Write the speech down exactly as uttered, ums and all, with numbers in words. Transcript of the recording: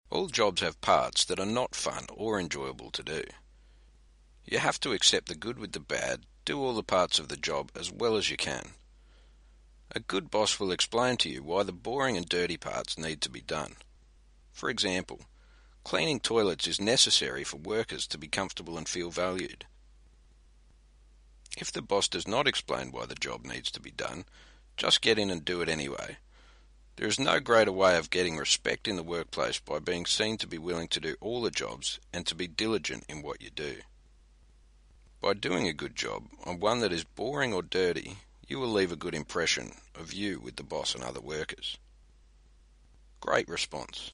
All jobs have parts that are not fun or enjoyable to do. You have to accept the good with the bad, do all the parts of the job as well as you can. A good boss will explain to you why the boring and dirty parts need to be done. For example, cleaning toilets is necessary for workers to be comfortable and feel valued. If the boss does not explain why the job needs to be done, just get in and do it anyway. There is no greater way of getting respect in the workplace by being seen to be willing to do all the jobs and to be diligent in what you do. By doing a good job on one that is boring or dirty, you will leave a good impression of you with the boss and other workers. Great response.